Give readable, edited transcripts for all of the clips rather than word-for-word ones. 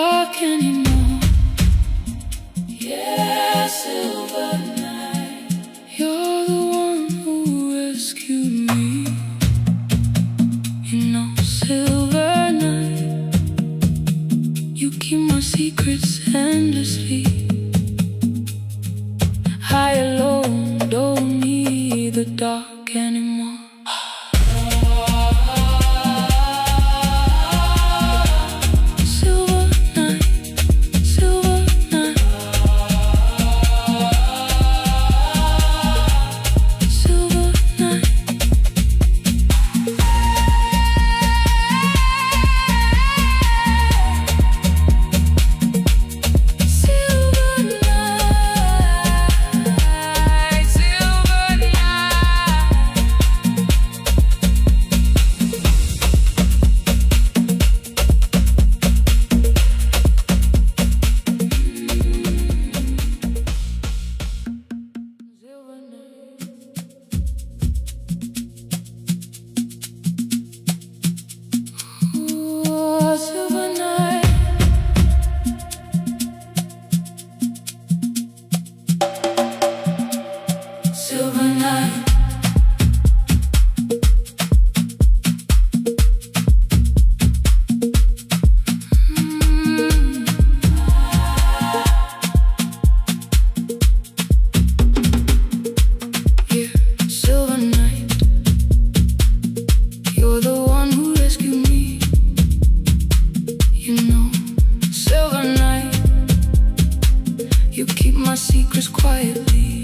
dark anymore. Yeah, silver night, you're the one who rescued me. You know, silver night, you keep my secrets endlessly. High and low, don't need the dark anymore. You keep my secrets quietly.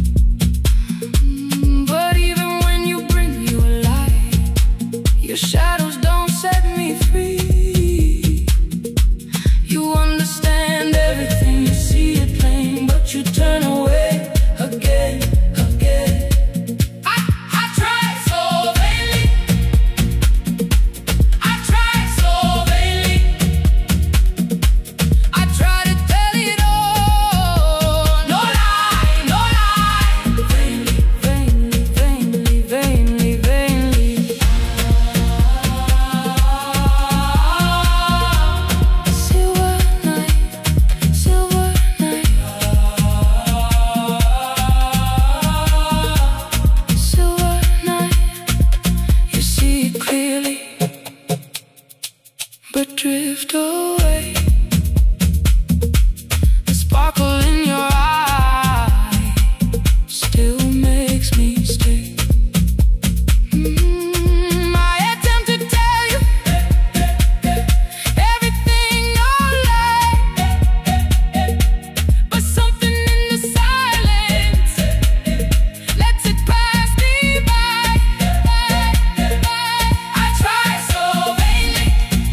But even when you bring me a light, your shadows don't set me free. You understand everything, you see it plain, but you turn away again, again. I tried so vainly, I tried so vainly, I tried to tell it all. No lie, no lie. Vainly, vainly, vainly, vainly, vainly. Silver night, silver night, silver night. You see it clearly, but drift away. The sparkle in your eye still makes me stay. I attempt to tell you everything you're like, but something in the silence lets it pass me by. I try so vainly,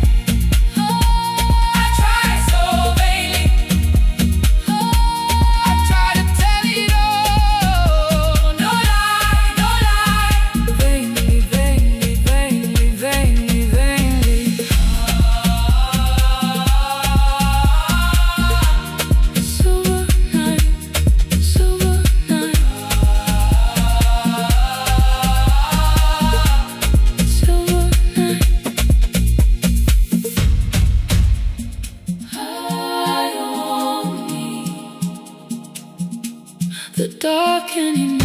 I try so vainly, I try to tell it all. No lie, no lie. Vainly, vainly, vainly, vainly, vainly. Silver night, silver night, silver night. High on me, the dark anymore.